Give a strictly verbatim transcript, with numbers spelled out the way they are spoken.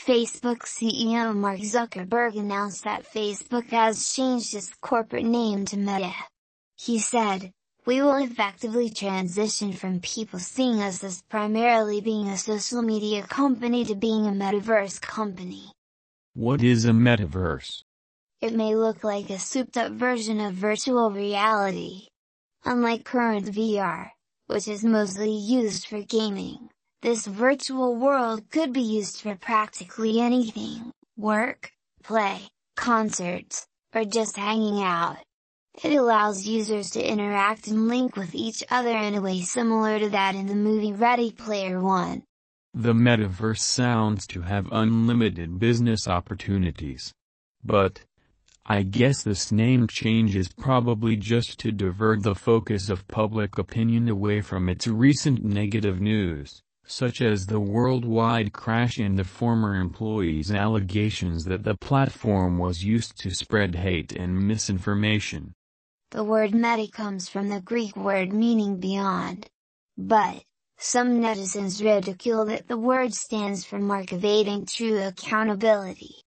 Facebook C E O Mark Zuckerberg announced that Facebook has changed its corporate name to Meta. He said, "We will effectively transition from people seeing us as primarily being a social media company to being a metaverse company." What is a metaverse? It may look like a souped-up version of virtual reality. Unlike current V R, which is mostly used for gaming, this virtual world could be used for practically anything: work, play, concerts, or just hanging out. It allows users to interact and link with each other in a way similar to that in the movie Ready Player One. The metaverse sounds to have unlimited business opportunities. But, I guess this name change is probably just to divert the focus of public opinion away from its recent negative news, such as the worldwide crash and the former employee's allegations that the platform was used to spread hate and misinformation. The word meta comes from the Greek word meaning beyond. But, some netizens ridicule that the word stands for mark evading true accountability.